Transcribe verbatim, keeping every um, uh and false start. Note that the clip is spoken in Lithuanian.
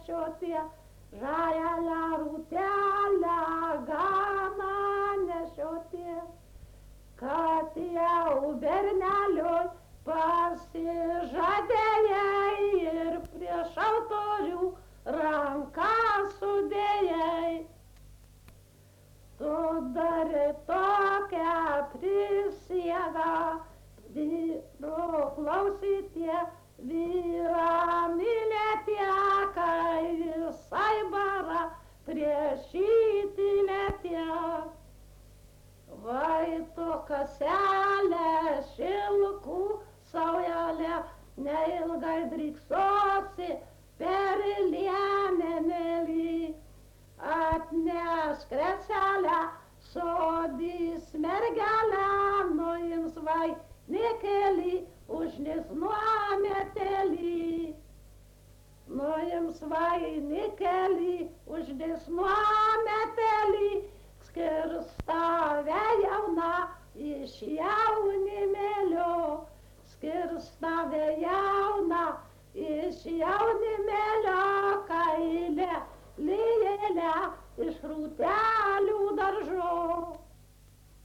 nešioti, žalę rūtelę gana nešioti, kad jau berneliui pasižadėjai ir prieš autorių ranką sudėjai. Tu darai tokią prisiegą, vyru klausytie, vyrą mylėtie, kai visai bara prieš įtylėtie. Vai tu kaselė, šilkų saujelė, neilgai dryksosi per liemenėlį. Atnešk kreselę, sodys mergelę, nuims vainikelį, užnės nuometelį. Nuims vainikelį, užnės nuometelį, skirs tave jauna iš jaunimėlio, skirs tave jauna iš jaunimėlio.